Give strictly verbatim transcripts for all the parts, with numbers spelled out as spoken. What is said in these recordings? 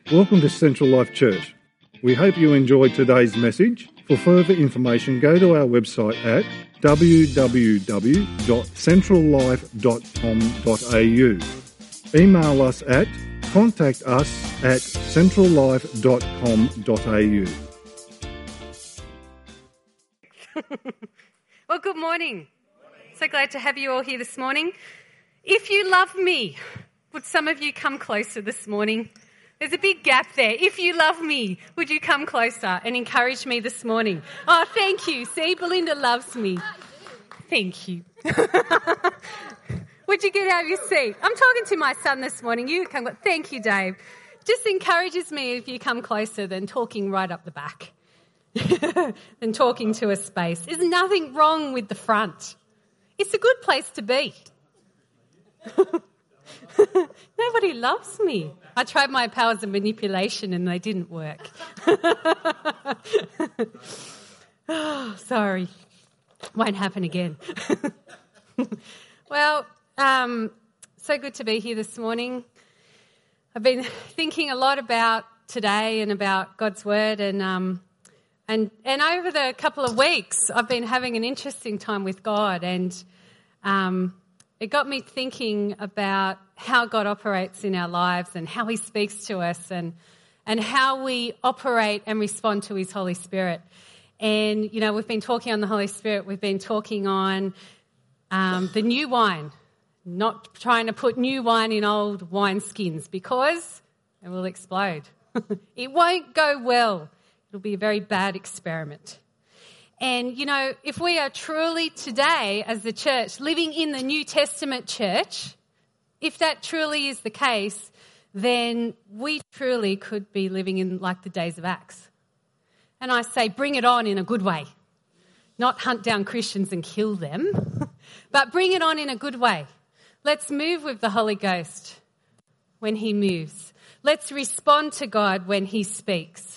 Welcome to Central Life Church. We hope you enjoyed today's message. For further information, go to our website at w w w dot central life dot com dot a u. Email us at contact us at central life dot com dot a u. Well, good morning. So glad to have you all here this morning. If you love me, would some of you come closer this morning? There's a big gap there. If you love me, would you come closer and encourage me this morning? Oh, thank you. See, Belinda loves me. Thank you. Would you get out of your seat? I'm talking to my son this morning. You come. Thank you, Dave. Just encourages me if you come closer than talking right up the back. Than talking to a space. There's nothing wrong with the front. It's a good place to be. Nobody loves me. I tried my powers of manipulation and they didn't work. Oh, sorry. Won't happen again. Well, um, so good to be here this morning. I've been thinking a lot about today and about God's Word, and um, and and over the couple of weeks, I've been having an interesting time with God, and um, it got me thinking about how God operates in our lives and how He speaks to us, and and how we operate and respond to His Holy Spirit. And you know, we've been talking on the Holy Spirit. We've been talking on um, the new wine. Not trying to put new wine in old wineskins because it will explode. It won't go well. It'll be a very bad experiment. And, you know, if we are truly today as the church living in the New Testament church, if that truly is the case, then we truly could be living in like the days of Acts. And I say bring it on in a good way. Not hunt down Christians and kill them, but bring it on in a good way. Let's move with the Holy Ghost when He moves. Let's respond to God when He speaks.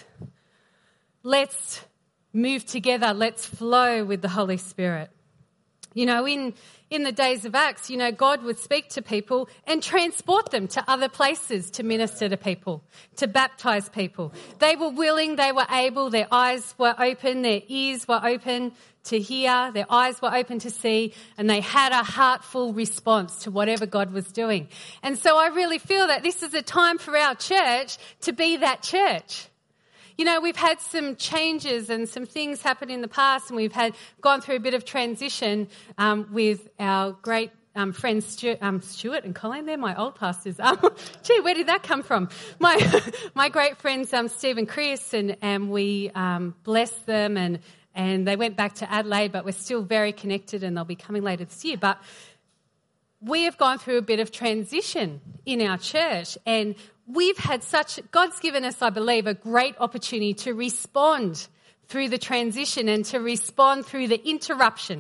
Let's move together. Let's flow with the Holy Spirit. You know, in, in the days of Acts, you know, God would speak to people and transport them to other places to minister to people, to baptize people. They were willing, they were able, their eyes were open, their ears were open to hear, their eyes were open to see, and they had a heartful response to whatever God was doing. And so I really feel that this is a time for our church to be that church. You know, we've had some changes and some things happen in the past, and we've had gone through a bit of transition um, with our great um, friends Stuart, um, Stuart and Colin. They're my old pastors. Um, gee, where did that come from? My my great friends um, Steve and Chris, and, and we um, blessed them, and, and they went back to Adelaide, but we're still very connected, and they'll be coming later this year. But we have gone through a bit of transition in our church, and we've had such, God's given us, I believe, a great opportunity to respond through the transition and to respond through the interruption.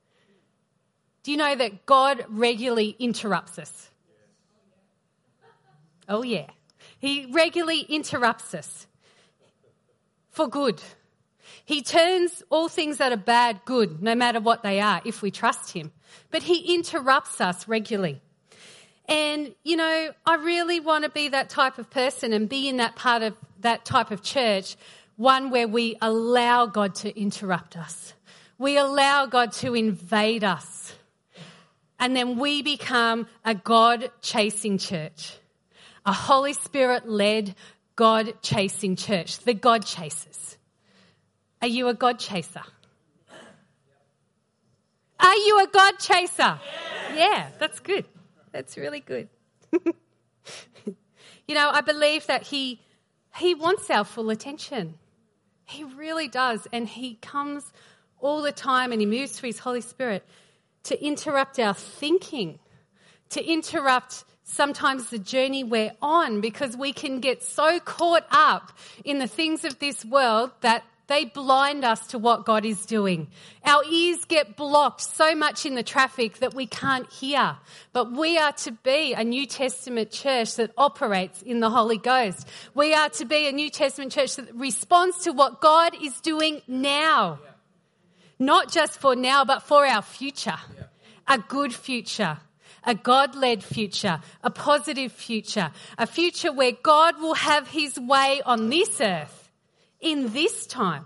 Do you know that God regularly interrupts us? Oh, yeah. He regularly interrupts us for good. He turns all things that are bad good, no matter what they are, if we trust Him. But He interrupts us regularly. And, you know, I really want to be that type of person and be in that part of that type of church, one where we allow God to interrupt us. We allow God to invade us. And then we become a God-chasing church, a Holy Spirit-led God-chasing church, the God chasers. Are you a God chaser? Are you a God chaser? Yeah, yeah, that's good. That's really good. You know, I believe that he he wants our full attention. He really does. And He comes all the time, and He moves through His Holy Spirit to interrupt our thinking, to interrupt sometimes the journey we're on, because we can get so caught up in the things of this world that they blind us to what God is doing. Our ears get blocked so much in the traffic that we can't hear. But we are to be a New Testament church that operates in the Holy Ghost. We are to be a New Testament church that responds to what God is doing now. Not just for now, but for our future. A good future. a God-led future, a positive future, a future where God will have his way on this earth in this time.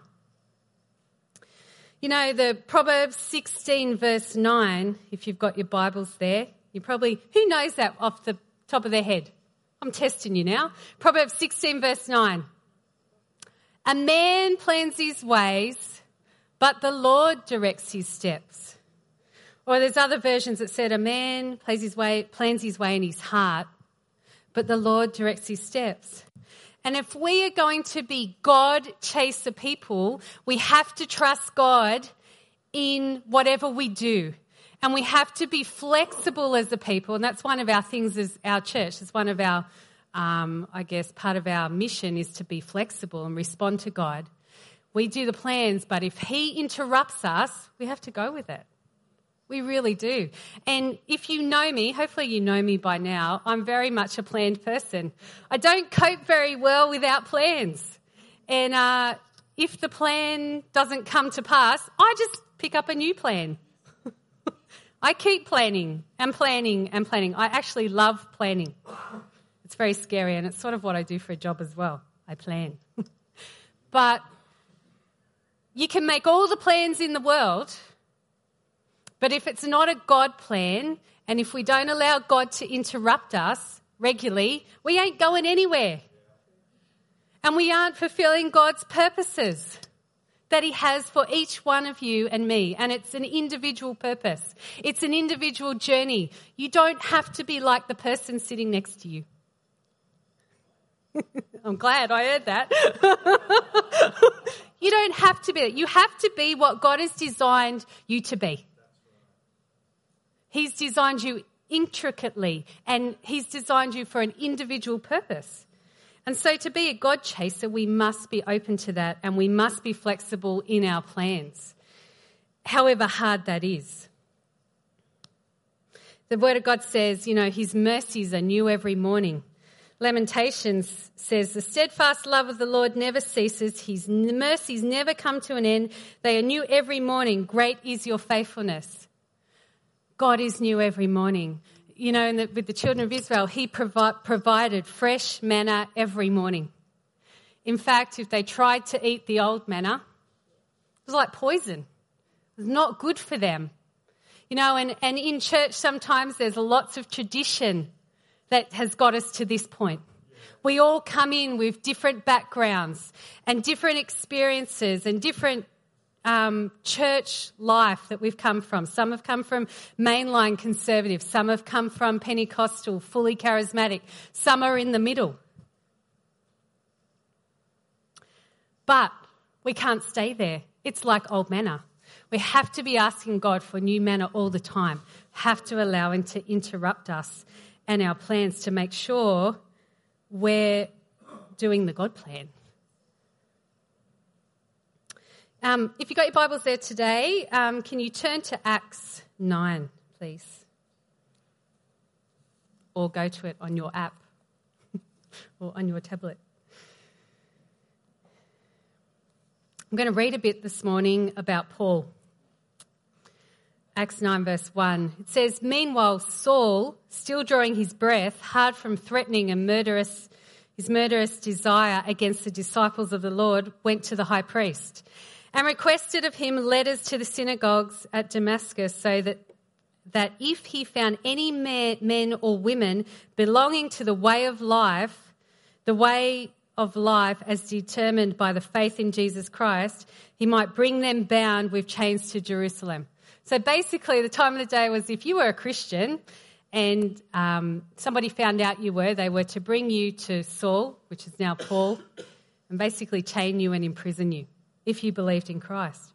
You know, the Proverbs sixteen verse nine, if you've got your Bibles there, you probably, who knows that off the top of their head? I'm testing you now. Proverbs sixteen verse nine. A man plans his ways, but the Lord directs his steps. Or there's other versions that said a man plans his way, plans his way in his heart, but the Lord directs his steps. And if we are going to be God chaser people, we have to trust God in whatever we do. And we have to be flexible as a people. And that's one of our things as our church. It's one of our, um, I guess, part of our mission is to be flexible and respond to God. We do the plans, but if he interrupts us, we have to go with it. We really do. And if you know me, hopefully you know me by now, I'm very much a planned person. I don't cope very well without plans. And uh, if the plan doesn't come to pass, I just pick up a new plan. I keep planning and planning and planning. I actually love planning. It's very scary, and it's sort of what I do for a job as well. I plan. But you can make all the plans in the world, but if it's not a God plan, and if we don't allow God to interrupt us regularly, we ain't going anywhere. And we aren't fulfilling God's purposes that he has for each one of you and me. And it's an individual purpose. It's an individual journey. You don't have to be like the person sitting next to you. I'm glad I heard that. You don't have to be. You have to be what God has designed you to be. He's designed you intricately, and he's designed you for an individual purpose. And so to be a God chaser, we must be open to that, and we must be flexible in our plans, however hard that is. The Word of God says, you know, his mercies are new every morning. Lamentations says, the steadfast love of the Lord never ceases. His mercies never come to an end. They are new every morning. Great is your faithfulness. God is new every morning. You know, in the, with the children of Israel, he provi- provided fresh manna every morning. In fact, if they tried to eat the old manna, it was like poison. It was not good for them. You know, and, and in church sometimes there's lots of tradition that has got us to this point. We all come in with different backgrounds and different experiences and different Um, church life that we've come from. Some have come from mainline conservative. Some have come from Pentecostal, fully charismatic. Some are in the middle. But we can't stay there. It's like old manna. We have to be asking God for new manna all the time. Have to allow him to interrupt us and our plans to make sure we're doing the God plan. Um, if you've got your Bibles there today, um, can you turn to Acts nine, please? Or go to it on your app or on your tablet. I'm going to read a bit this morning about Paul. Acts nine verse one. It says, meanwhile Saul, still drawing his breath, hard from threatening and murderous, his murderous desire against the disciples of the Lord, went to the high priest and requested of him letters to the synagogues at Damascus, so that that if he found any man, men or women belonging to the way of life, the way of life as determined by the faith in Jesus Christ, he might bring them bound with chains to Jerusalem. So basically the time of the day was, if you were a Christian and um, somebody found out you were, they were to bring you to Saul, which is now Paul, and basically chain you and imprison you if you believed in Christ.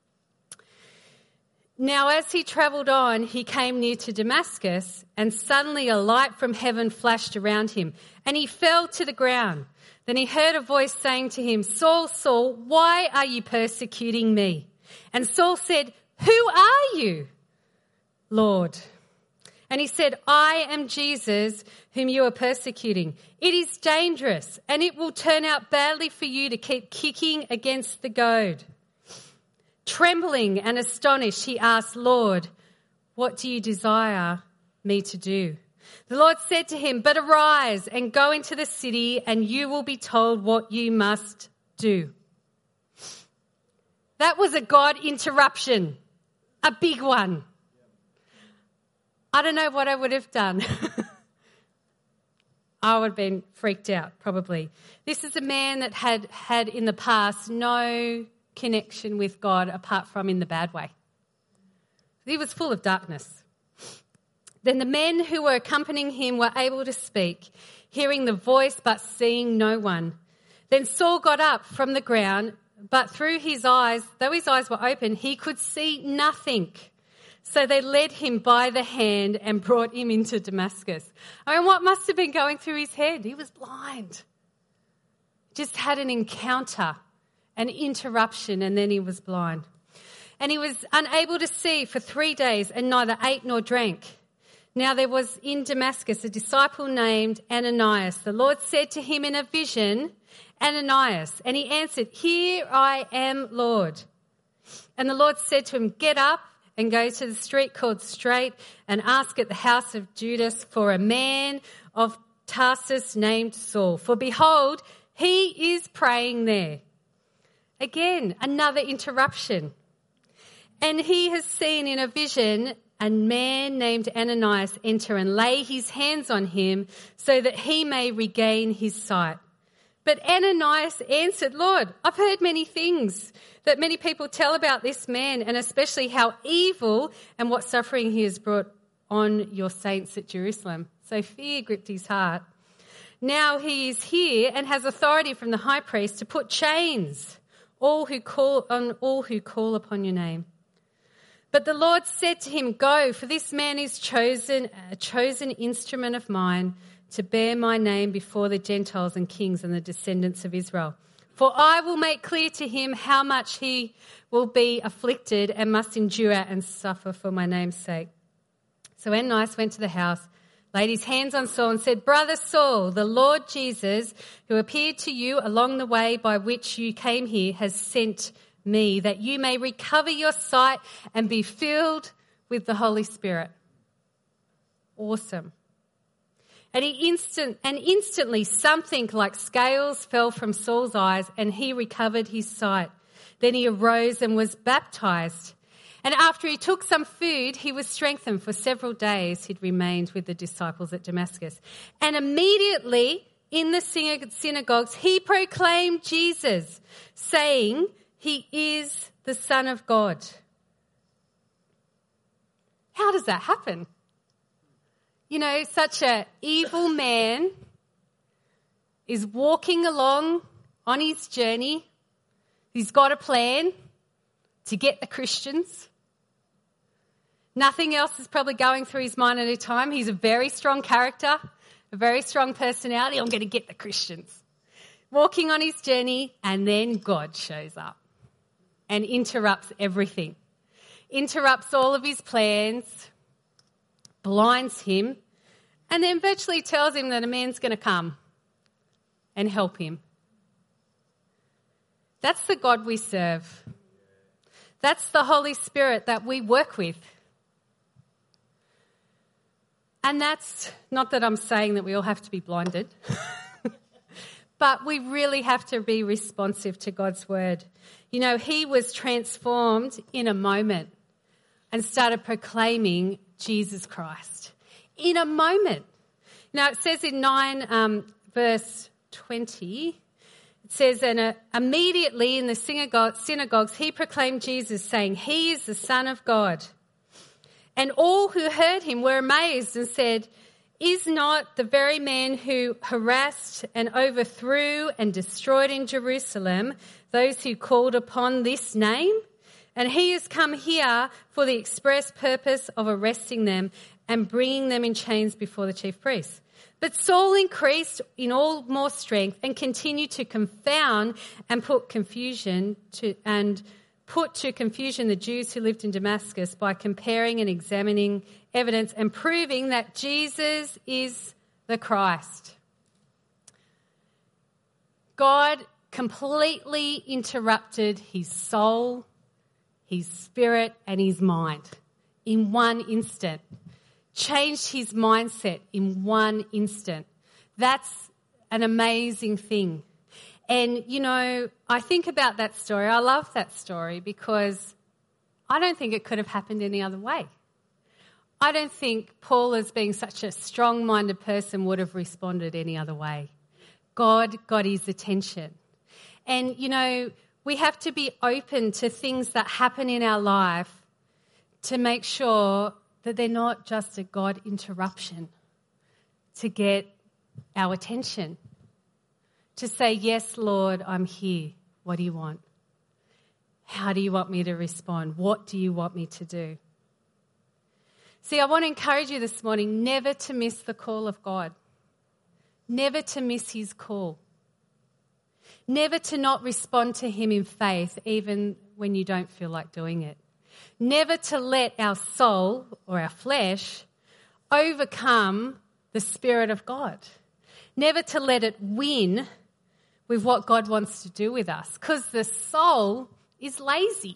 Now, as he travelled on, he came near to Damascus, and suddenly a light from heaven flashed around him, and he fell to the ground. Then he heard a voice saying to him, Saul, Saul, why are you persecuting me? And Saul said, who are you, Lord? And he said, I am Jesus, whom you are persecuting. It is dangerous, and it will turn out badly for you to keep kicking against the goad. Trembling and astonished, he asked, Lord, what do you desire me to do?" The Lord said to him, "But arise and go into the city, and you will be told what you must do." That was a God interruption, a big one. I don't know what I would have done. I would have been freaked out, probably. This is a man that had had in the past no connection with God apart from in the bad way. He was full of darkness. Then the men who were accompanying him were able to speak, hearing the voice but seeing no one. Then Saul got up from the ground, but through his eyes, though his eyes were open, he could see nothing. So they led him by the hand and brought him into Damascus. I mean, what must have been going through his head? He was blind. Just had an encounter, an interruption, and then he was blind. And he was unable to see for three days and neither ate nor drank. Now there was in Damascus a disciple named Ananias. The Lord said to him in a vision, "Ananias." And he answered, "Here I am, Lord." And the Lord said to him, "Get up and go to the street called Straight and ask at the house of Judas for a man of Tarsus named Saul. For behold, he is praying there." Again, another interruption. "And he has seen in a vision a man named Ananias enter and lay his hands on him so that he may regain his sight." But Ananias answered, "Lord, I've heard many things that many people tell about this man, and especially how evil and what suffering he has brought on your saints at Jerusalem." So fear gripped his heart. "Now he is here and has authority from the high priest to put chains all who call on all who call upon your name." But the Lord said to him, "Go, for this man is chosen, a chosen instrument of mine to bear my name before the Gentiles and kings and the descendants of Israel. For I will make clear to him how much he will be afflicted and must endure and suffer for my name's sake." So Ananias went to the house, laid his hands on Saul and said, "Brother Saul, the Lord Jesus, who appeared to you along the way by which you came here, has sent me, that you may recover your sight and be filled with the Holy Spirit." Awesome. And he instant and instantly something like scales fell from Saul's eyes, and he recovered his sight. Then he arose and was baptized. And after he took some food, he was strengthened. For several days he'd remained with the disciples at Damascus. And immediately in the synagogues he proclaimed Jesus, saying, "He is the Son of God." How does that happen? You know, such an evil man is walking along on his journey. He's got a plan to get the Christians. Nothing else is probably going through his mind at a time. He's a very strong character, a very strong personality. I'm going to get the Christians. Walking on his journey, and then God shows up and interrupts everything. Interrupts all of his plans, blinds him, and then virtually tells him that a man's going to come and help him. That's the God we serve. That's the Holy Spirit that we work with. And that's not that I'm saying that we all have to be blinded, but we really have to be responsive to God's word. You know, he was transformed in a moment and started proclaiming Jesus Christ. In a moment. Now it says in nine um, verse twenty, it says, "And uh, immediately in the synagogue, synagogues he proclaimed Jesus, saying, 'He is the Son of God.' And all who heard him were amazed and said, 'Is not the very man who harassed and overthrew and destroyed in Jerusalem those who called upon this name? And he has come here for the express purpose of arresting them and bringing them in chains before the chief priests.' But Saul increased in all more strength and continued to confound and put confusion to and put to confusion the Jews who lived in Damascus by comparing and examining evidence and proving that Jesus is the Christ." God completely interrupted his soul, his spirit, and his mind in one instant. changed his mindset in one instant. That's an amazing thing. And, you know, I think about that story. I love that story because I don't think it could have happened any other way. I don't think Paul, as being such a strong-minded person, would have responded any other way. God got his attention. And, you know, we have to be open to things that happen in our life to make sure that they're not just a God interruption to get our attention. To say, yes, Lord, I'm here. What do you want? How do you want me to respond? What do you want me to do? See, I want to encourage you this morning never to miss the call of God. Never to miss his call. Never to not respond to him in faith, even when you don't feel like doing it. Never to let our soul or our flesh overcome the Spirit of God. Never to let it win with what God wants to do with us, because the soul is lazy.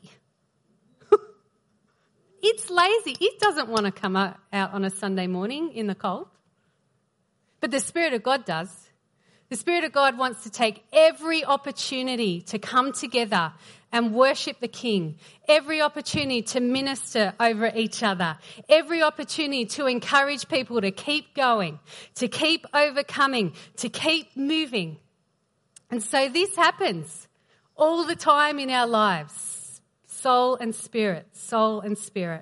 It's lazy. It doesn't want to come out on a Sunday morning in the cold. But the Spirit of God does. The Spirit of God wants to take every opportunity to come together and worship the King, every opportunity to minister over each other, every opportunity to encourage people to keep going, to keep overcoming, to keep moving. And so this happens all the time in our lives. Soul and spirit, soul and spirit.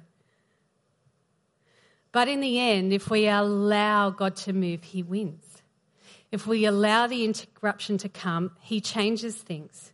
But in the end, if we allow God to move, he wins. If we allow the interruption to come, he changes things.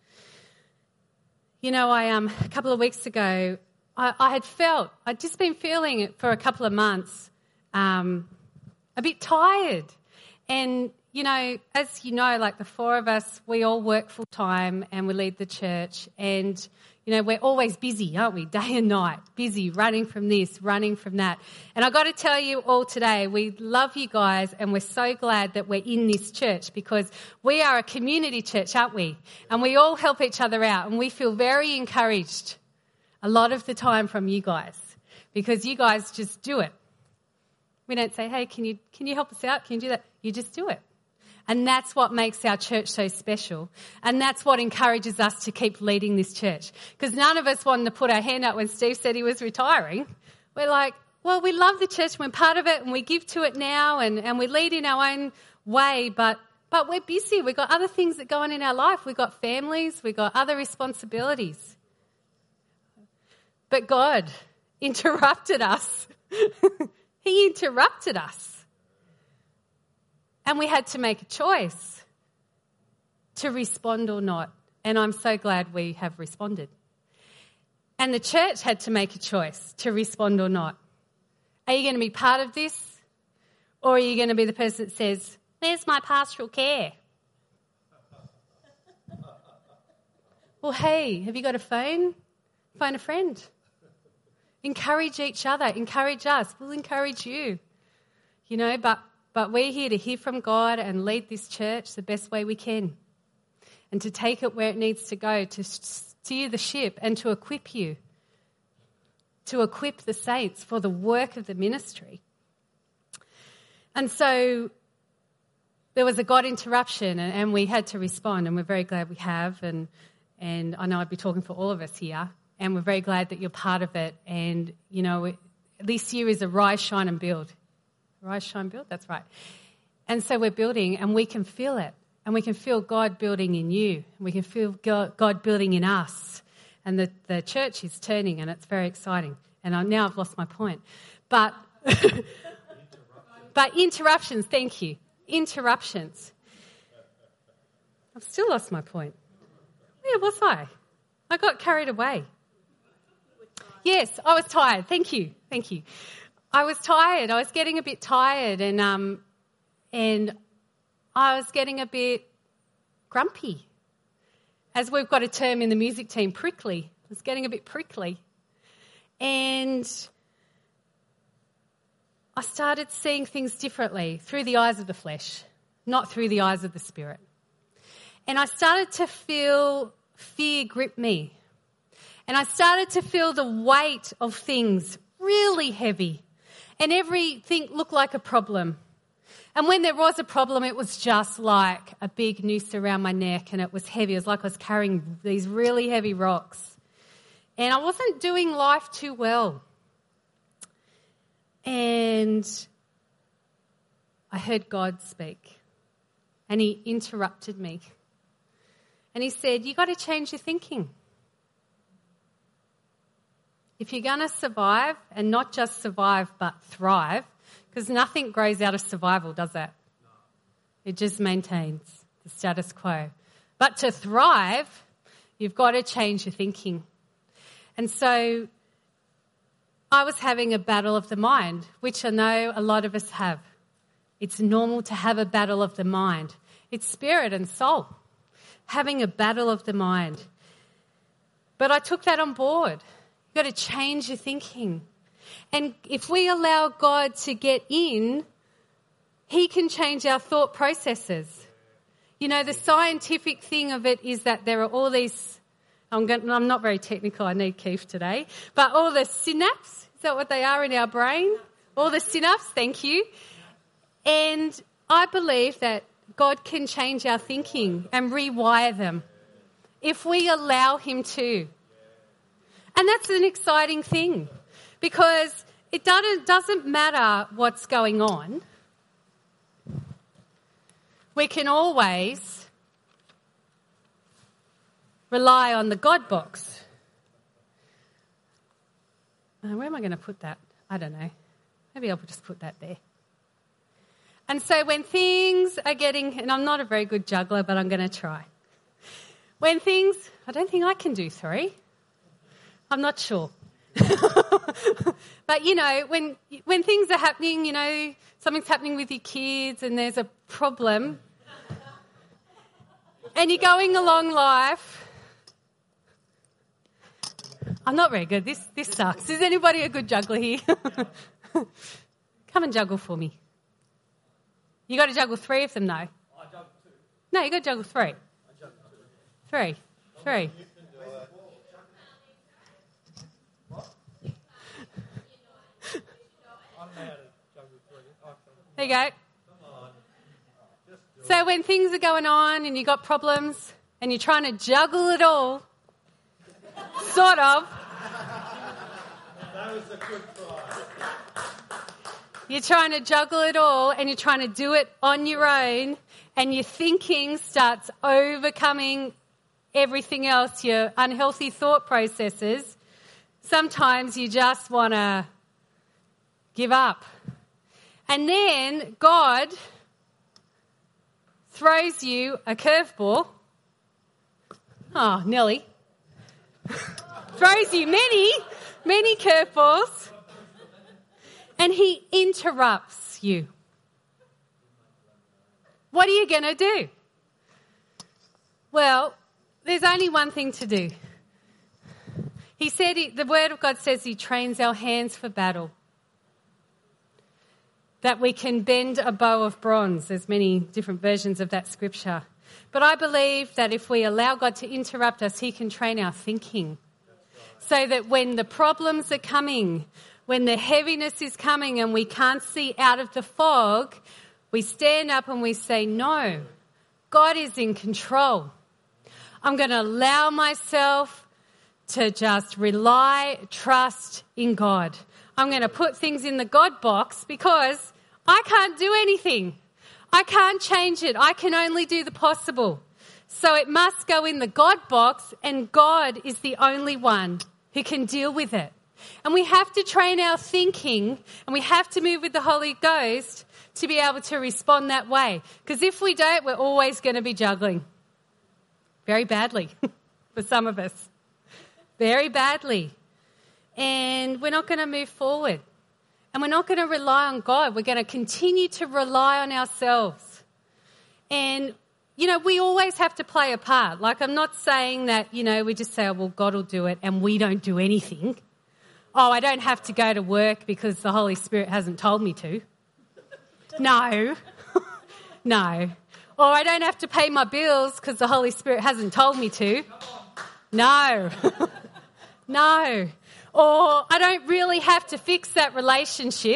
You know, I um a couple of weeks ago, I, I had felt, I'd just been feeling it for a couple of months, um, a bit tired. And, you know, as you know, like the four of us, we all work full time and we lead the church. And, you know, we're always busy, aren't we? Day and night, busy, running from this, running from that. And I've got to tell you all today, we love you guys and we're so glad that we're in this church because we are a community church, aren't we? And we all help each other out and we feel very encouraged a lot of the time from you guys because you guys just do it. We don't say, hey, can you can you help us out? Can you do that? You just do it. And that's what makes our church so special. And that's what encourages us to keep leading this church. Because none of us wanted to put our hand up when Steve said he was retiring. We're like, well, we love the church, we're part of it, and we give to it now, and, and we lead in our own way, but but we're busy. We've got other things that go on in our life. We've got families, we've got other responsibilities. But God interrupted us. He interrupted us. And we had to make a choice to respond or not. And I'm so glad we have responded. And the church had to make a choice to respond or not. Are you going to be part of this? Or are you going to be the person that says, there's my pastoral care? Well, hey, have you got a phone? Phone a friend. Encourage each other. Encourage us. We'll encourage you. You know, but But we're here to hear from God and lead this church the best way we can and to take it where it needs to go, to steer the ship and to equip you, to equip the saints for the work of the ministry. And so there was a God interruption and, and we had to respond, and we're very glad we have. And, and I know I'd be talking for all of us here, and we're very glad that you're part of it. And, you know, it, this year is a Rise, Shine and Build. Rise, shine, build, that's right. And so we're building and we can feel it. And we can feel God building in you. And we can feel God building in us. And the, the church is turning and it's very exciting. And I, now I've lost my point. But, but interruptions, thank you. Interruptions. I've still lost my point. Where was I? I got carried away. Yes, I was tired. Thank you. Thank you. I was tired. I was getting a bit tired and um, and I was getting a bit grumpy. As we've got a term in the music team, prickly. I was getting a bit prickly. And I started seeing things differently through the eyes of the flesh, not through the eyes of the Spirit. And I started to feel fear grip me. And I started to feel the weight of things really heavy. and everything looked like a problem. And when there was a problem, it was just like a big noose around my neck, and it was heavy. It was like I was carrying these really heavy rocks. And I wasn't doing life too well. And I heard God speak, and he interrupted me. And he said, you got to change your thinking. If you're going to survive, and not just survive but thrive, because nothing grows out of survival, does it? It just maintains the status quo. But to thrive, you've got to change your thinking. And so I was having a battle of the mind, which I know a lot of us have. It's normal to have a battle of the mind. It's spirit and soul, having a battle of the mind. But I took that on board. You've got to change your thinking. And if we allow God to get in, he can change our thought processes. You know, the scientific thing of it is that there are all these, I'm, going, I'm not very technical, I need Keith today, but all the synapses, is that what they are in our brain? All the synapses, thank you. And I believe that God can change our thinking and rewire them if we allow him to. And that's an exciting thing, because it doesn't, doesn't matter what's going on. We can always rely on the God box. Uh, where am I going to put that? I don't know. Maybe I'll just put that there. And so when things are getting, and I'm not a very good juggler, but I'm going to try. When things, I don't think I can do three. I'm not sure. But, you know, when when things are happening, you know, something's happening with your kids and there's a problem and you're going along life. I'm not very good. This this sucks. Is anybody a good juggler here? Come and juggle for me. You got to juggle three of them, though. I juggle two. No, you got to juggle three. I juggle two. Three. Three. There you go. So when things are going on and you've got problems and you're trying to juggle it all, sort of. That was a good try. You're trying to juggle it all and you're trying to do it on your own, and your thinking starts overcoming everything else, your unhealthy thought processes. Sometimes you just want to give up. And then God throws you a curveball. Oh, Nelly. Throws you many, many curveballs. And he interrupts you. What are you going to do? Well, there's only one thing to do. He said, he, the Word of God says he trains our hands for battle. That we can bend a bow of bronze. There's many different versions of that scripture. But I believe that if we allow God to interrupt us, he can train our thinking. So that when the problems are coming, when the heaviness is coming and we can't see out of the fog, we stand up and we say, no, God is in control. I'm going to allow myself to just rely, trust in God. I'm going to put things in the God box because I can't do anything. I can't change it. I can only do the possible. So it must go in the God box, and God is the only one who can deal with it. And we have to train our thinking, and we have to move with the Holy Ghost to be able to respond that way. Because if we don't, we're always going to be juggling. Very badly for some of us. Very badly. And we're not going to move forward. And we're not going to rely on God. We're going to continue to rely on ourselves. And, you know, we always have to play a part. Like, I'm not saying that, you know, we just say, oh, well, God will do it, and we don't do anything. Oh, I don't have to go to work because the Holy Spirit hasn't told me to. No. No. Or I don't have to pay my bills because the Holy Spirit hasn't told me to. No. No. Or I don't really have to fix that relationship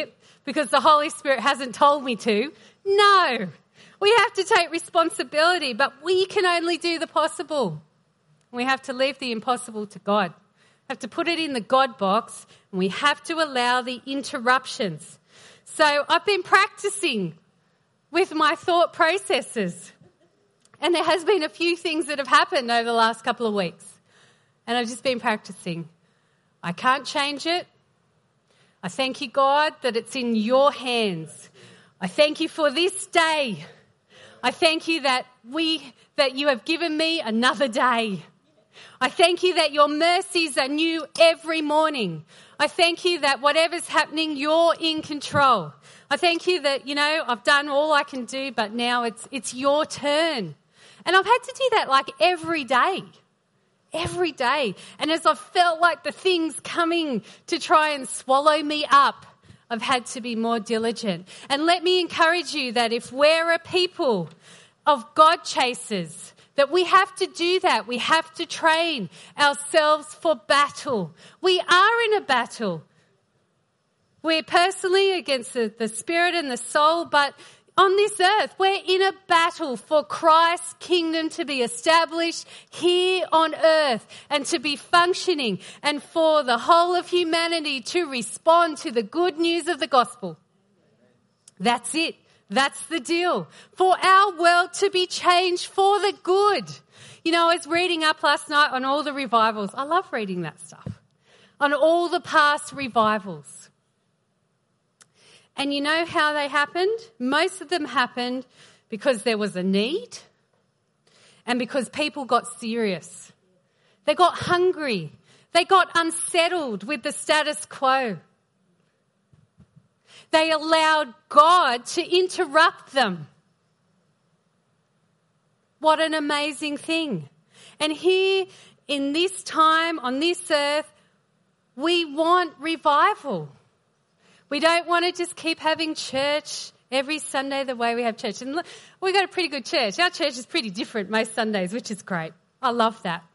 because the Holy Spirit hasn't told me to. No, we have to take responsibility, but we can only do the possible. We have to leave the impossible to God. We have to put it in the God box, and we have to allow the interruptions. So I've been practicing with my thought processes, and there has been a few things that have happened over the last couple of weeks, and I've just been practicing. I can't change it. I thank you, God, that it's in your hands. I thank you for this day. I thank you that we that you have given me another day. I thank you that your mercies are new every morning. I thank you that whatever's happening, you're in control. I thank you that, you know, I've done all I can do, but now it's it's your turn. And I've had to do that like every day, every day. And as I've felt like the things coming to try and swallow me up, I've had to be more diligent. And let me encourage you that if we're a people of God chasers, that we have to do that. We have to train ourselves for battle. We are in a battle. We're personally against the, the spirit and the soul, but on this earth, we're in a battle for Christ's kingdom to be established here on earth and to be functioning, and for the whole of humanity to respond to the good news of the gospel. That's it. That's the deal. For our world to be changed for the good. You know, I was reading up last night on all the revivals. I love reading that stuff. On all the past revivals. And you know how they happened? Most of them happened because there was a need and because people got serious. They got hungry. They got unsettled with the status quo. They allowed God to interrupt them. What an amazing thing. And here in this time on this earth, we want revival. We don't want to just keep having church every Sunday the way we have church. And we've got a pretty good church. Our church is pretty different most Sundays, which is great. I love that.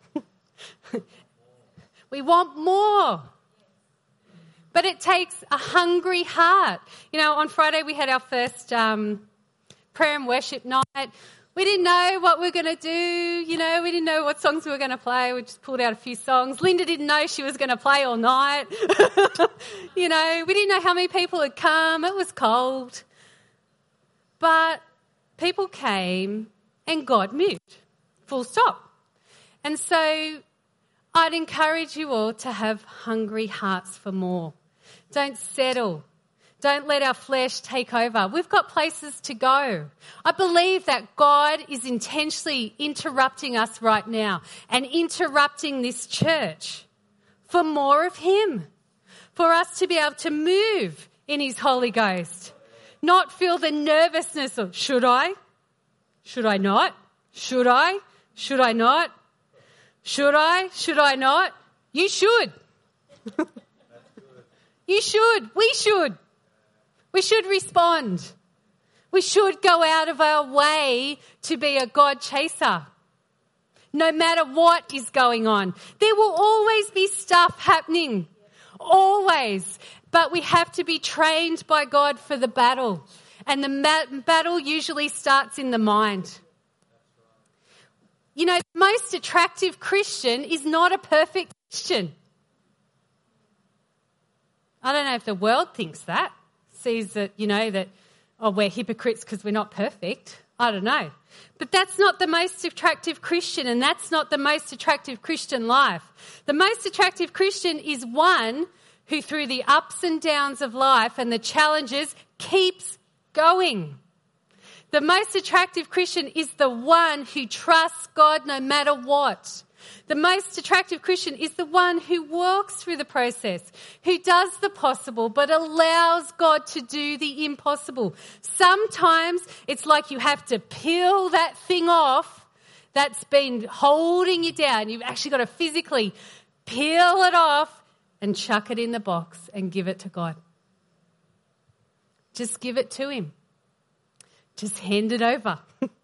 We want more. But it takes a hungry heart. You know, on Friday we had our first um, prayer and worship night. We didn't know what we were going to do. You know, we didn't know what songs we were going to play. We just pulled out a few songs. Linda didn't know she was going to play all night. You know, we didn't know how many people had come. It was cold. But people came and God moved. Full stop. And so I'd encourage you all to have hungry hearts for more. Don't settle. Don't let our flesh take over. We've got places to go. I believe that God is intentionally interrupting us right now and interrupting this church for more of Him, for us to be able to move in His Holy Ghost, not feel the nervousness of, should I? Should I not? Should I? Should I not? Should I? Should I not? You should. You should. We should. We should respond. We should go out of our way to be a God chaser. No matter what is going on. There will always be stuff happening. Always. But we have to be trained by God for the battle. And the ma- battle usually starts in the mind. You know, the most attractive Christian is not a perfect Christian. I don't know if the world thinks that. Sees that, you know, that, oh, we're hypocrites because we're not perfect. I don't know. But that's not the most attractive Christian, and that's not the most attractive Christian life. The most attractive Christian is one who, through the ups and downs of life and the challenges, keeps going. The most attractive Christian is the one who trusts God no matter what. The most attractive Christian is the one who walks through the process, who does the possible but allows God to do the impossible. Sometimes it's like you have to peel that thing off that's been holding you down. You've actually got to physically peel it off and chuck it in the box and give it to God. Just give it to Him. Just hand it over.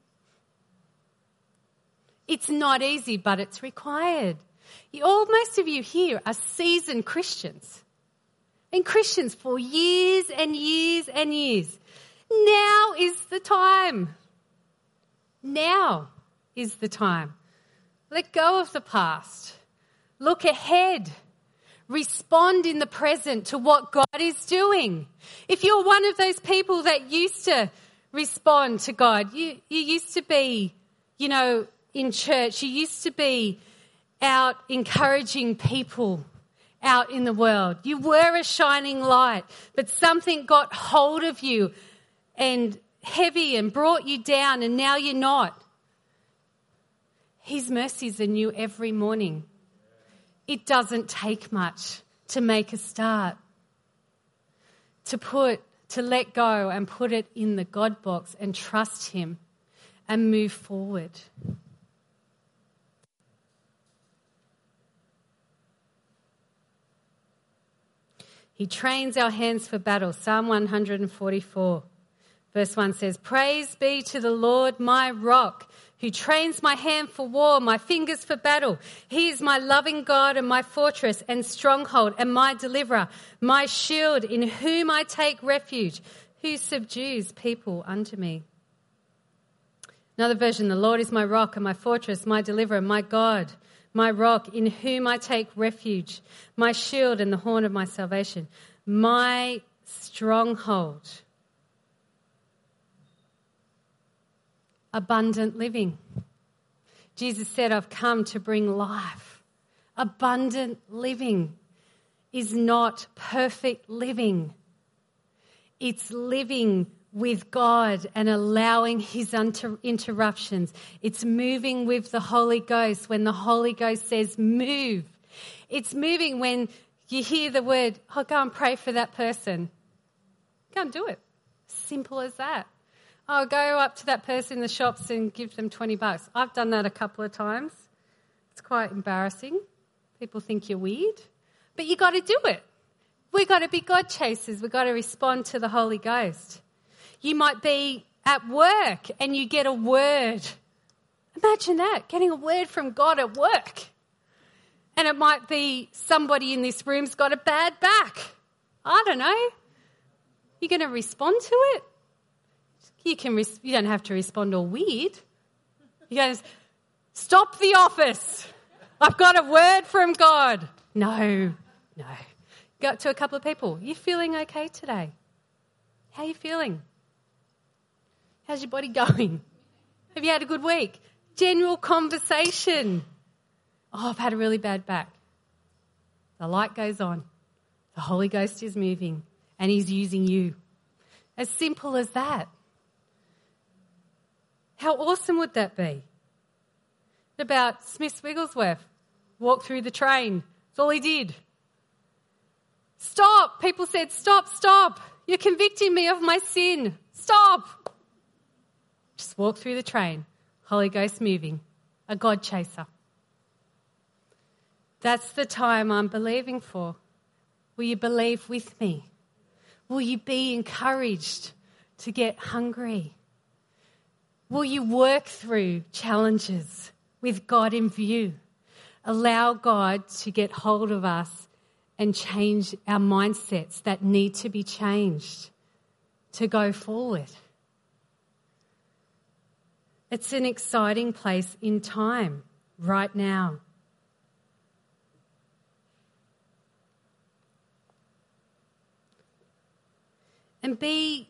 It's not easy, but it's required. You, all, most of you here are seasoned Christians. and Christians for years and years and years. Now is the time. Now is the time. Let go of the past. Look ahead. Respond in the present to what God is doing. If you're one of those people that used to respond to God, you, you used to be, you know, in church, you used to be out encouraging people out in the world. You were a shining light, but something got hold of you and heavy and brought you down, and now you're not. His mercies are new every morning. It doesn't take much to make a start, to put, to let go and put it in the God box and trust him and move forward. He trains our hands for battle. Psalm one forty-four, verse one says, "Praise be to the Lord, my rock, who trains my hand for war, my fingers for battle. He is my loving God and my fortress and stronghold and my deliverer, my shield in whom I take refuge, who subdues people unto me." Another version, "The Lord is my rock and my fortress, my deliverer, my God, my rock in whom I take refuge, my shield and the horn of my salvation, my stronghold." Abundant living. Jesus said, "I've come to bring life." Abundant living is not perfect living. It's living with God and allowing his inter- interruptions. It's moving with the Holy Ghost when the Holy Ghost says move. It's moving when you hear the word, "Oh, go and pray for that person." Go and do it. Simple as that. Oh, go up to that person in the shops and give them twenty bucks. I've done that a couple of times. It's quite embarrassing. People think you're weird. But you got to do it. We've got to be God chasers. We've got to respond to the Holy Ghost. You might be at work and you get a word. Imagine that, getting a word from God at work. And it might be somebody in this room's got a bad back. I don't know. You're going to respond to it? You can. Res- you don't have to respond all weird. You go, "Stop the office. I've got a word from God." No, no. Go to a couple of people. You feeling okay today? How are you feeling? How's your body going? Have you had a good week? General conversation. "Oh, I've had a really bad back." The light goes on. The Holy Ghost is moving and he's using you. As simple as that. How awesome would that be? About Smith Wigglesworth, walked through the train. That's all he did. "Stop." People said, "Stop, stop. You're convicting me of my sin. Stop." Just walk through the train. Holy Ghost moving. A God chaser. That's the time I'm believing for. Will you believe with me? Will you be encouraged to get hungry? Will you work through challenges with God in view? Allow God to get hold of us and change our mindsets that need to be changed to go forward. It's an exciting place in time right now. And be...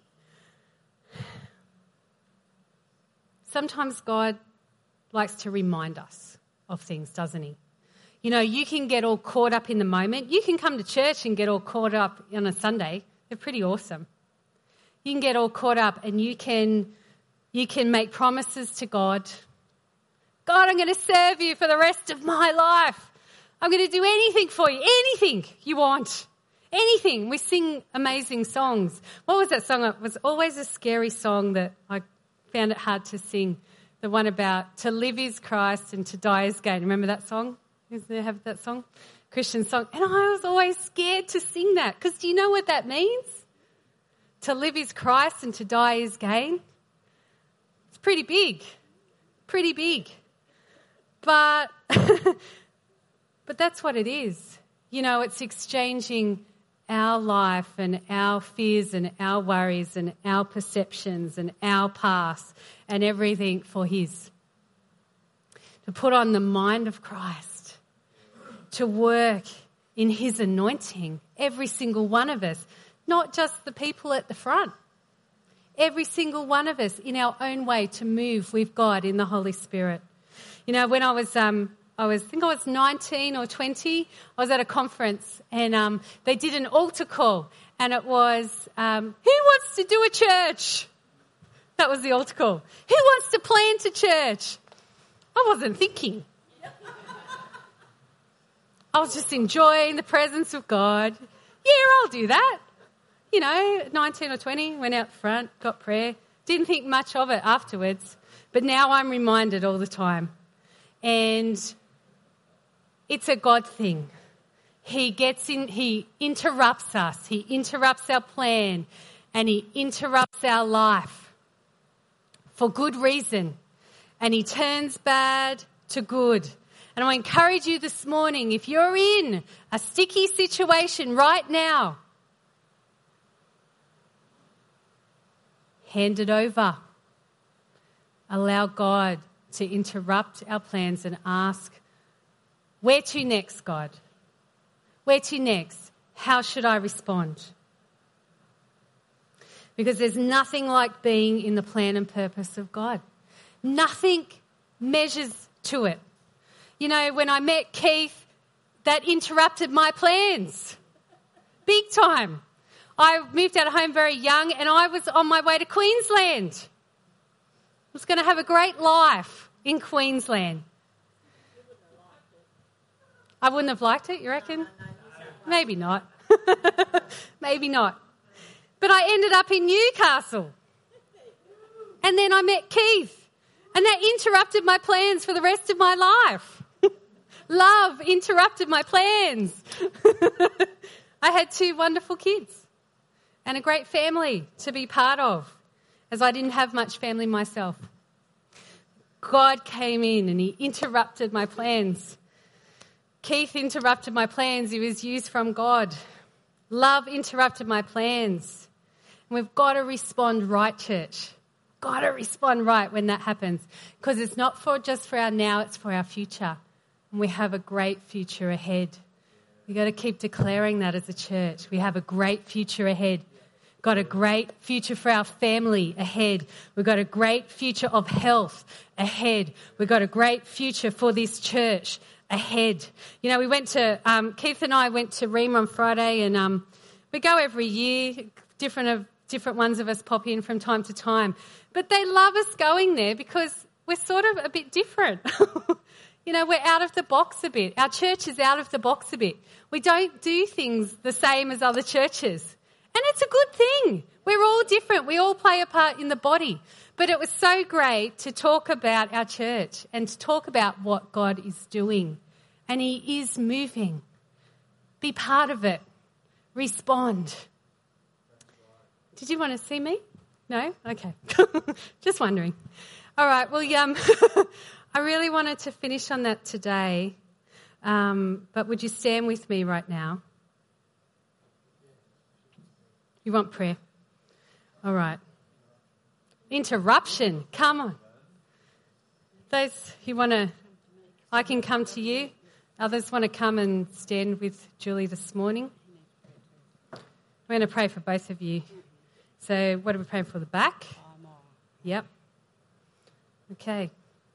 Sometimes God likes to remind us of things, doesn't he? You know, you can get all caught up in the moment. You can come to church and get all caught up on a Sunday. They're pretty awesome. You can get all caught up and you can, you can make promises to God. "God, I'm going to serve you for the rest of my life. I'm going to do anything for you, anything you want, anything." We sing amazing songs. What was that song? It was always a scary song that I found it hard to sing. The one about to live is Christ and to die is gain. Remember that song? Does they have that song? Christian song. And I was always scared to sing that because do you know what that means? To live is Christ and to die is gain. It's pretty big. Pretty big. But, but that's what it is. You know, it's exchanging our life and our fears and our worries and our perceptions and our past and everything for his. To put on the mind of Christ, to work in his anointing, every single one of us, not just the people at the front, every single one of us in our own way to move with God in the Holy Spirit. You know, when I was, um, I was, I think I was nineteen or twenty, I was at a conference and um, they did an altar call, and it was, um, who wants to do a church? That was the altar call. Who wants to plant a church? I wasn't thinking. I was just enjoying the presence of God. Yeah, I'll do that. You know, nineteen or twenty, went out front, got prayer. Didn't think much of it afterwards. But now I'm reminded all the time. And it's a God thing. He gets in, he interrupts us. He interrupts our plan and he interrupts our life for good reason. And he turns bad to good. And I encourage you this morning, if you're in a sticky situation right now, hand it over. Allow God to interrupt our plans and ask, where to next, God? Where to next? How should I respond? Because there's nothing like being in the plan and purpose of God. Nothing measures to it. You know, when I met Keith, that interrupted my plans. Big time. I moved out of home very young and I was on my way to Queensland. I was going to have a great life in Queensland. I wouldn't have liked it, you reckon? Maybe not. Maybe not. But I ended up in Newcastle. And then I met Keith. And that interrupted my plans for the rest of my life. Love interrupted my plans. I had two wonderful kids and a great family to be part of, as I didn't have much family myself. God came in and he interrupted my plans. Keith interrupted my plans. He was used from God. Love interrupted my plans. And we've got to respond right, church. Got to respond right when that happens, because it's not for just for our now, it's for our future. And we have a great future ahead. We've got to keep declaring that as a church. We have a great future ahead. Got a great future for our family ahead. We've got a great future of health ahead. We've got a great future for this church ahead. You know, we went to, um, Keith and I went to Ream on Friday, and um, we go every year. Different of different ones of us pop in from time to time. But they love us going there because we're sort of a bit different. You know, we're out of the box a bit. Our church is out of the box a bit. We don't do things the same as other churches. And it's a good thing. We're all different. We all play a part in the body. But it was so great to talk about our church and to talk about what God is doing. And he is moving. Be part of it. Respond. Did you want to see me? No? Okay. Just wondering. All right. Well, um, I really wanted to finish on that today. Um, but would you stand with me right now? You want prayer? All right. Interruption. Come on. Those who want to, I can come to you. Others want to come and stand with Julie this morning. We're going to pray for both of you. So what are we praying for? The back? Yep. Okay.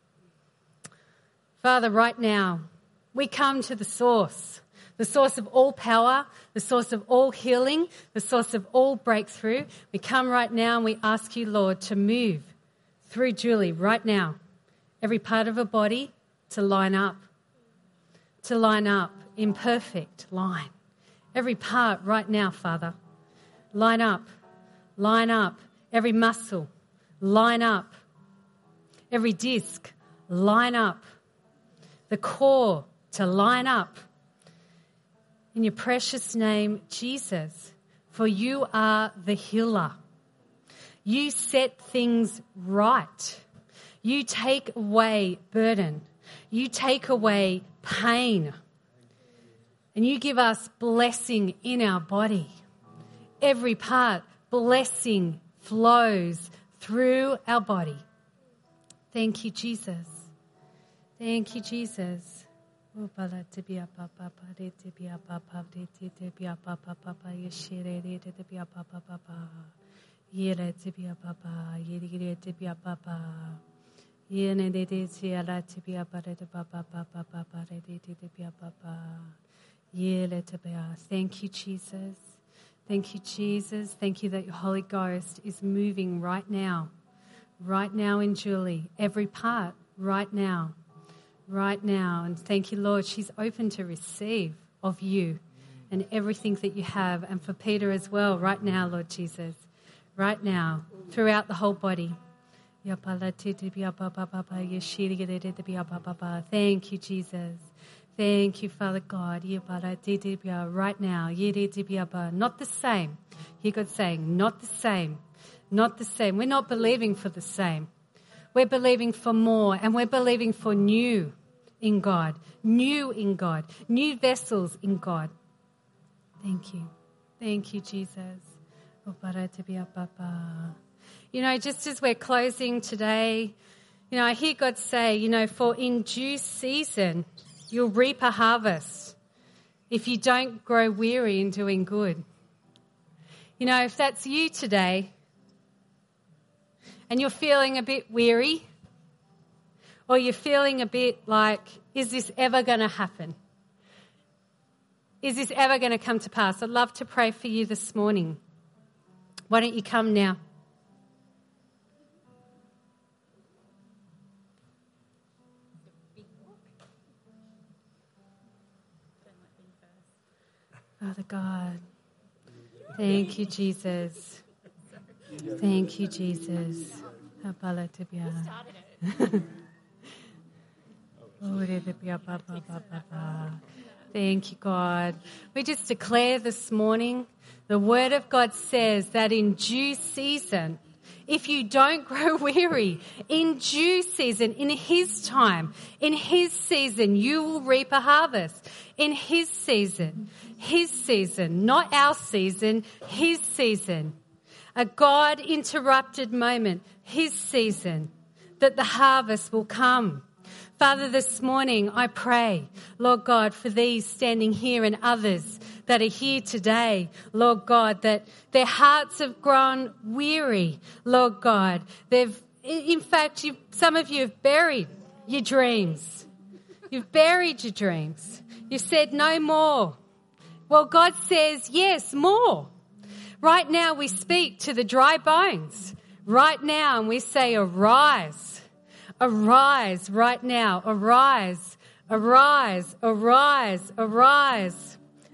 Father, right now, we come to the source, the source of all power, the source of all healing, the source of all breakthrough. We come right now and we ask you, Lord, to move through Julie right now, every part of her body to line up, to line up in perfect line. Every part right now, Father, line up, line up. Every muscle, line up. Every disc, line up. The core to line up. In your precious name, Jesus, for you are the healer. You set things right. You take away burden. You take away pain. And you give us blessing in our body. Every part, blessing flows through our body. Thank you, Jesus. Thank you, Jesus. Thank you, Jesus. Thank you, Jesus. Thank you that your Holy Ghost is moving right now. Right now in Julie. Every part right now. Right now. And thank you, Lord. She's open to receive of you and everything that you have. And for Peter as well, right now, Lord Jesus. Right now. Throughout the whole body. Thank you, Jesus. Thank you, Father God. Right now. Not the same. Hear God saying, not the same. Not the same. We're not believing for the same. We're believing for more, and we're believing for new in God. New in God. New vessels in God. Thank you. Thank you, Jesus. You know, just as we're closing today, you know, I hear God say, you know, for in due season, you'll reap a harvest if you don't grow weary in doing good. You know, if that's you today and you're feeling a bit weary or you're feeling a bit like, is this ever going to happen? Is this ever going to come to pass? I'd love to pray for you this morning. Why don't you come now? Father God, thank you, Jesus. Thank you, Jesus. Thank you, God. We just declare this morning, the Word of God says that in due season, if you don't grow weary, in due season, in His time, in His season, you will reap a harvest. In His season, His season, not our season, His season. A God-interrupted moment, His season, that the harvest will come. Father, this morning I pray, Lord God, for these standing here and others that are here today, Lord God, that their hearts have grown weary, Lord God. They've, in fact, you, some of you have buried your dreams. You've buried your dreams. You've said no more. Well, God says, yes, more. Right now we speak to the dry bones. Right now, and we say, arise. Arise right now. Arise. Arise. Arise. Arise.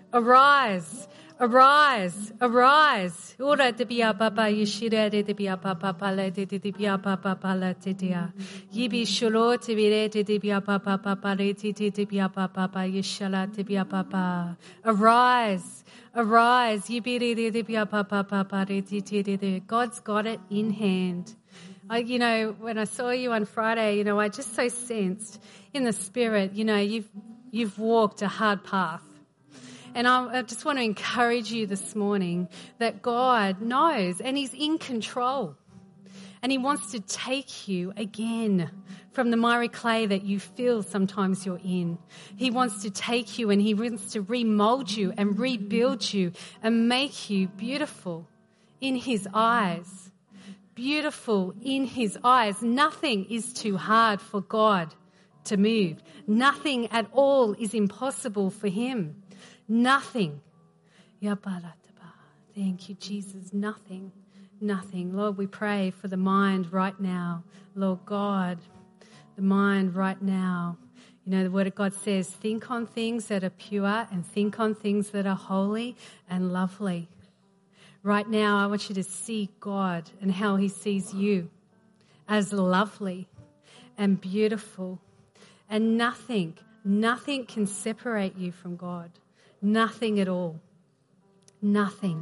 Arise. Arise. Arise. Ora de bia papa yeshira de bia papa pala de bia papa pala tetia. Yibi sholo te bire de bia papa papa de de bia papa yeshala de bia papa. Arise. Arise. Yibi de bia papa papa de. God's got it in hand. I, you know, when I saw you on Friday, you know, I just so sensed in the spirit, you know, you've you've walked a hard path. And I, I just want to encourage you this morning that God knows and He's in control. And He wants to take you again from the miry clay that you feel sometimes you're in. He wants to take you and He wants to remold you and rebuild you and make you beautiful in His eyes. Beautiful in His eyes. Nothing is too hard for God to move. Nothing at all is impossible for Him. Nothing. Thank you, Jesus. Nothing. Nothing. Lord, we pray for the mind right now. Lord God, the mind right now. You know, the Word of God says, think on things that are pure and think on things that are holy and lovely. Right now, I want you to see God and how He sees you as lovely and beautiful. And nothing, nothing can separate you from God. Nothing at all. Nothing.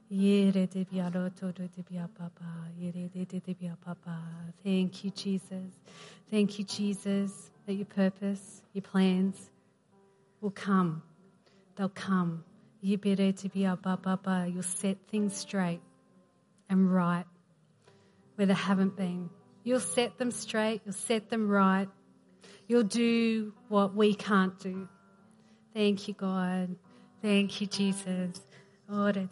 Thank you, Jesus. Thank you, Jesus, that your purpose, your plans will come. They'll come. You'll set things straight and right where they haven't been. You'll set them straight. You'll set them right. You'll do what we can't do. Thank you, God. Thank you, Jesus. And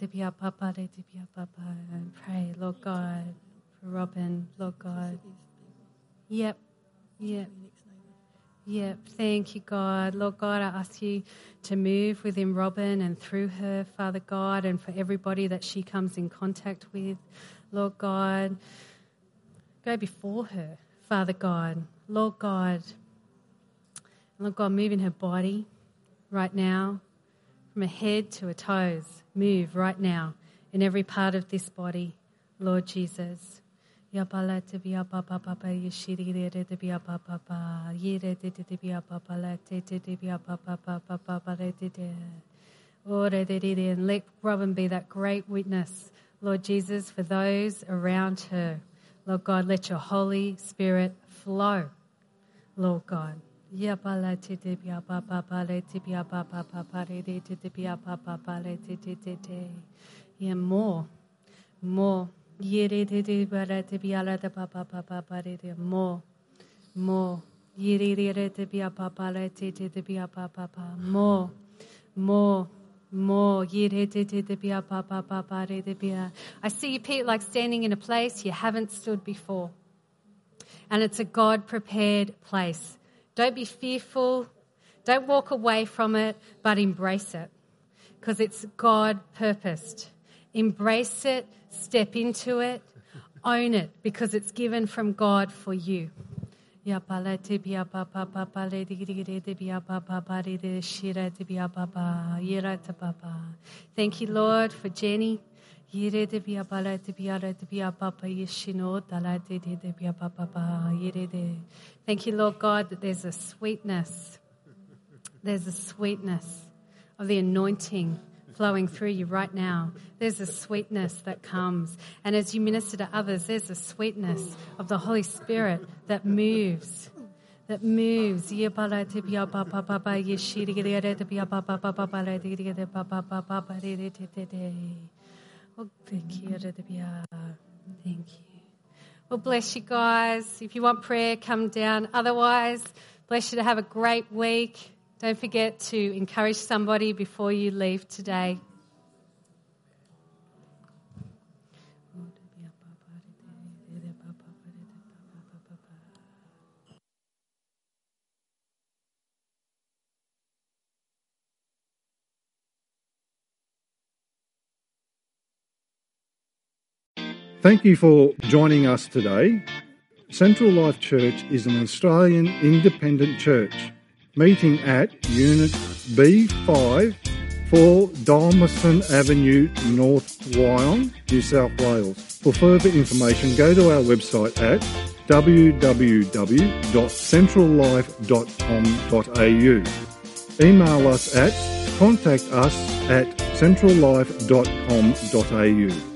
pray, Lord God, for Robin, Lord God. Yep, yep. Yep, thank you, God. Lord God, I ask you to move within Robin and through her, Father God, and for everybody that she comes in contact with. Lord God, go before her, Father God. Lord God, Lord God, move in her body right now, from her head to her toes. Move right now in every part of this body, Lord Jesus. Oh, thank you. And let Robin be that great witness, Lord Jesus, for those around her. Lord God, let your Holy Spirit flow, Lord God. Yeah, more, more. More, more, more, more, more. I see you, Pete, like standing in a place you haven't stood before. And it's a God-prepared place. Don't be fearful. Don't walk away from it, but embrace it. Because it's God-purposed. Embrace it, step into it, own it, because it's given from God for you. Thank you, Lord, for Jenny. Thank you, Lord God, that there's a sweetness. There's a sweetness of the anointing flowing through you right now. There's a sweetness that comes. And as you minister to others, there's a sweetness of the Holy Spirit that moves. That moves. Oh, thank you. Thank you. Well, bless you guys. If you want prayer, come down. Otherwise, bless you to have a great week. Don't forget to encourage somebody before you leave today. Thank you for joining us today. Central Life Church is an Australian independent church meeting at Unit B five, four Dormiston Avenue, North Wyong, New South Wales. For further information, go to our website at w w w dot central life dot com dot a u. Email us at contact us at central life dot com dot a u.